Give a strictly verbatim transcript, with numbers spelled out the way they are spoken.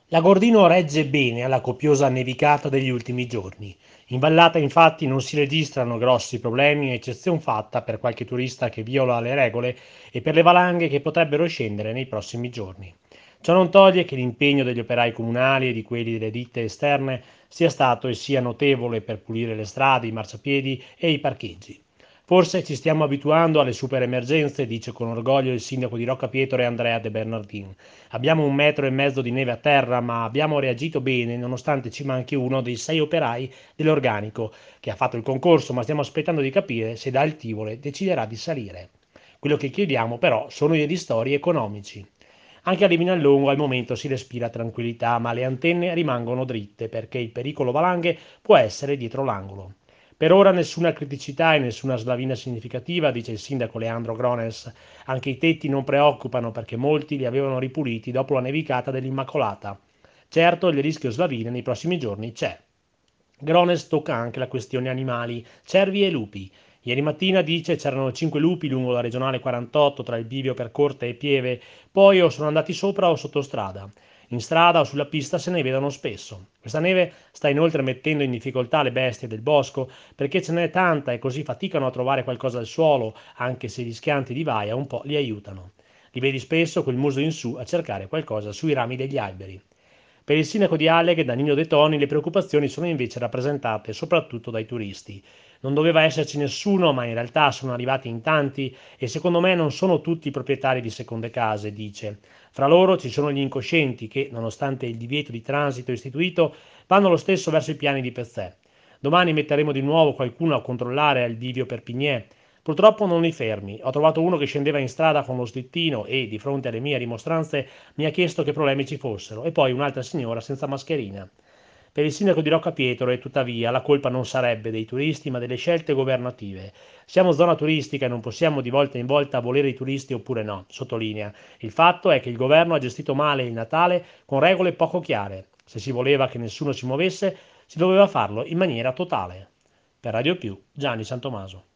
L'Agordino regge bene alla copiosa nevicata degli ultimi giorni. In vallata infatti non si registrano grossi problemi, eccezion fatta per qualche turista che viola le regole e per le valanghe che potrebbero scendere nei prossimi giorni. Ciò non toglie che l'impegno degli operai comunali e di quelli delle ditte esterne sia stato e sia notevole per pulire le strade, i marciapiedi e i parcheggi. Forse ci stiamo abituando alle super emergenze, dice con orgoglio il sindaco di Roccapietro Andrea De Bernardin. Abbiamo un metro e mezzo di neve a terra, ma abbiamo reagito bene nonostante ci manchi uno dei sei operai dell'organico che ha fatto il concorso, ma stiamo aspettando di capire se da Altivole deciderà di salire. Quello che chiediamo però sono i ristori economici. Anche a Livinallongo al momento si respira tranquillità, ma le antenne rimangono dritte perché il pericolo valanghe può essere dietro l'angolo. Per ora nessuna criticità e nessuna slavina significativa, dice il sindaco Leandro Grones. Anche i tetti non preoccupano perché molti li avevano ripuliti dopo la nevicata dell'Immacolata. Certo, il rischio slavine nei prossimi giorni c'è. Grones tocca anche la questione animali, cervi e lupi. Ieri mattina, dice, c'erano cinque lupi lungo la regionale quarantotto tra il bivio per Corte e Pieve, poi o sono andati sopra o sotto strada. In strada o sulla pista se ne vedono spesso. Questa neve sta inoltre mettendo in difficoltà le bestie del bosco perché ce n'è tanta e così faticano a trovare qualcosa al suolo, anche se gli schianti di vaia un po' li aiutano. Li vedi spesso col muso in su a cercare qualcosa sui rami degli alberi. Per il sindaco di Alleghe, Danilo De Toni, le preoccupazioni sono invece rappresentate soprattutto dai turisti. Non doveva esserci nessuno, ma in realtà sono arrivati in tanti e secondo me non sono tutti proprietari di seconde case, dice. Fra loro ci sono gli incoscienti che, nonostante il divieto di transito istituito, vanno lo stesso verso i piani di Pezzè. Domani metteremo di nuovo qualcuno a controllare al bivio Perpignè. Purtroppo non li fermi. Ho trovato uno che scendeva in strada con lo slittino e, di fronte alle mie rimostranze, mi ha chiesto che problemi ci fossero, e poi un'altra signora senza mascherina. Per il sindaco di Roccapietro, e tuttavia, la colpa non sarebbe dei turisti, ma delle scelte governative. Siamo zona turistica e non possiamo di volta in volta volere i turisti oppure no, sottolinea. Il fatto è che il governo ha gestito male il Natale con regole poco chiare. Se si voleva che nessuno si muovesse, si doveva farlo in maniera totale. Per Radio Più, Gianni Santomaso.